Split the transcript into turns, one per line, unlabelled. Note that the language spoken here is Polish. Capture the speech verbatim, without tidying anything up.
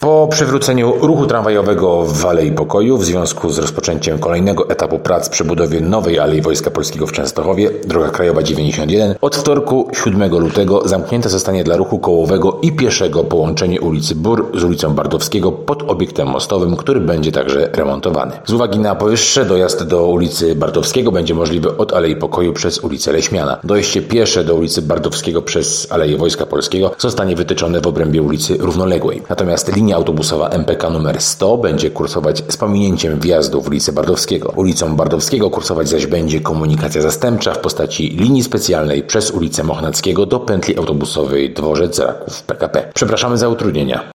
Po przywróceniu ruchu tramwajowego w Alei Pokoju w związku z rozpoczęciem kolejnego etapu prac przy budowie nowej Alei Wojska Polskiego w Częstochowie, droga krajowa dziewięćdziesiąt jeden, od wtorku siódmego lutego zamknięte zostanie dla ruchu kołowego i pieszego połączenie ulicy Bór z ulicą Bardowskiego pod obiektem mostowym, który będzie także remontowany. Z uwagi na powyższe dojazd do ulicy Bardowskiego będzie możliwy od Alei Pokoju przez ulicę Leśmiana. Dojście piesze do ulicy Bardowskiego przez Aleję Wojska Polskiego zostanie wytyczone w obrębie ulicy Równoległej. Natomiast linia autobusowa M P K numer sto będzie kursować z pominięciem wjazdu w ulicę Bardowskiego. Ulicą Bardowskiego kursować zaś będzie komunikacja zastępcza w postaci linii specjalnej przez ulicę Mochnackiego do pętli autobusowej Dworzec Raków P K P. Przepraszamy za utrudnienia.